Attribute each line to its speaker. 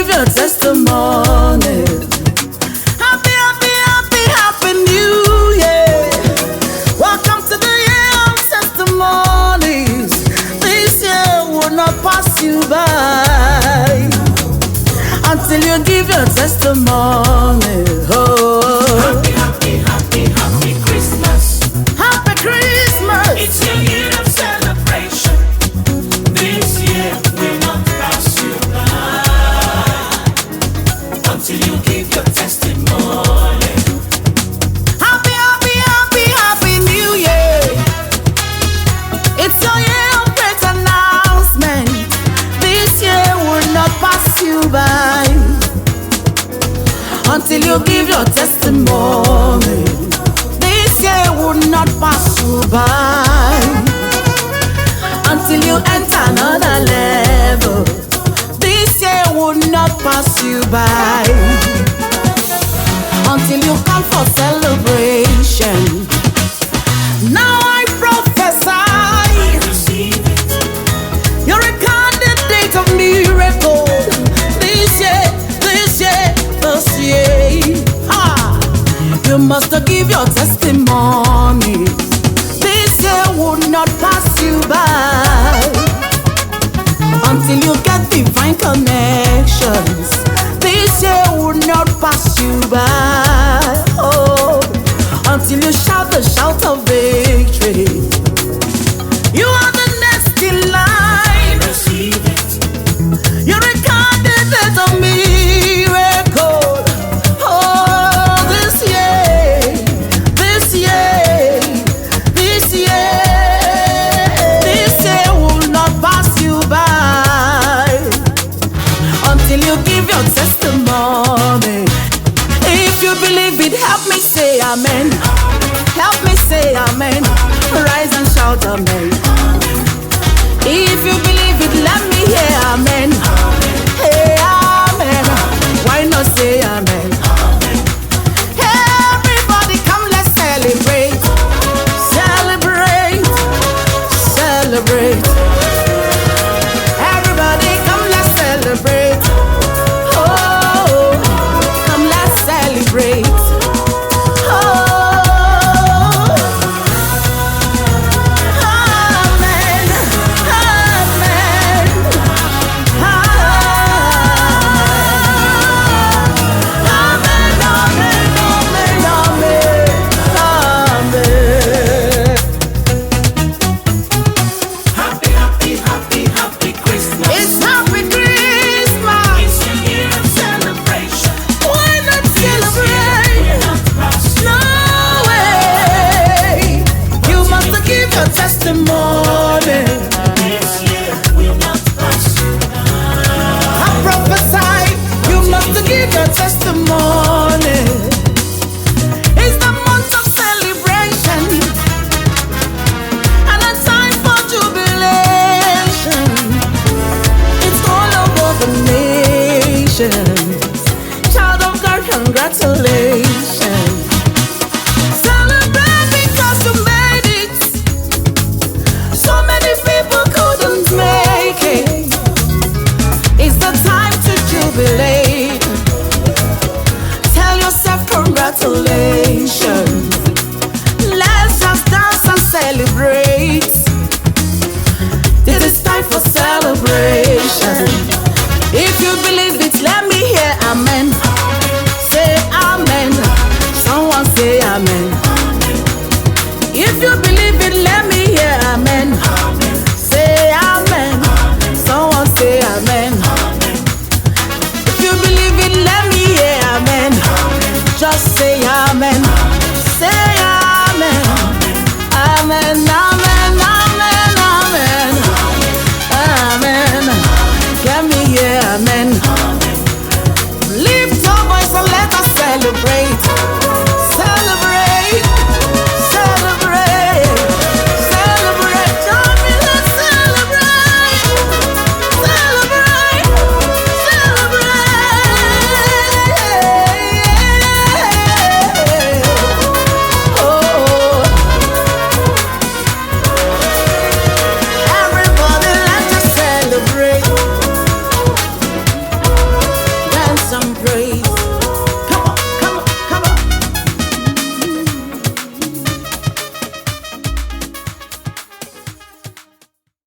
Speaker 1: your testimony. Happy, happy, happy, happy New Year. Welcome to the year of testimonies. This year will not pass you by until you give your testimony. Oh.
Speaker 2: Happy, happy, happy, happy Christmas.
Speaker 1: Happy Christmas.
Speaker 2: It's your year of celebration. This year will not pass you by until you give your testimony.
Speaker 1: Happy, happy, happy, happy New Year. It's your year of great announcement. This year will not pass you by until you give your testimony. This year will not pass you by until you enter another level. This year will not pass you by until you come for celebration. Now I prophesy,
Speaker 2: Receive it.
Speaker 1: you're a candidate of miracle. This year, this year, this year. Ha! You must give your testimony. This year will not pass you by until you get divine connections. This year will not pass you by. Oh, until you shout the shout of victory. You are the next in line.
Speaker 2: Receive it.
Speaker 1: You're a candidate of miracle. Oh, this year, this year, this year, this year will not pass you by until you give your testimony. If you believe it, help me say amen. Help me say amen. Rise and shout amen. If you believe it, let me hear amen. Hey, amen. Why not say amen? Everybody come, let's celebrate. Celebrate. Celebrate. Everybody come, let's celebrate. Oh, come, let's celebrate. Oh, amen. Amen.
Speaker 2: Happy, happy, happy, happy Christmas.
Speaker 1: It's happy Christmas.
Speaker 2: It's your year of celebration.
Speaker 1: Why not
Speaker 2: Will
Speaker 1: celebrate?
Speaker 2: not pass you
Speaker 1: No way. You must give your testimony.
Speaker 2: This year will not pass you
Speaker 1: I prophesy. You must give your testimony. It's the month of celebration and a time for jubilation. It's all over the nation. Child of God, congratulations. Celebrate because you made it. So many people couldn't make it. It's the time to jubilate. Tell yourself congratulations. Let's just dance and celebrate. It is time for celebration. If you believe it, let me hear amen. Say amen. Someone say amen. If you believe it, let me hear amen. Say amen. Someone say amen. If you believe it, let me hear amen. Just say amen. Say amen. Amen. Amen. Amen. Amen. Amen. Let me hear amen. Lift your voice and let us celebrate. Celebrate. Celebrate. Celebrate. Join me, let's celebrate. Celebrate. Celebrate. praise.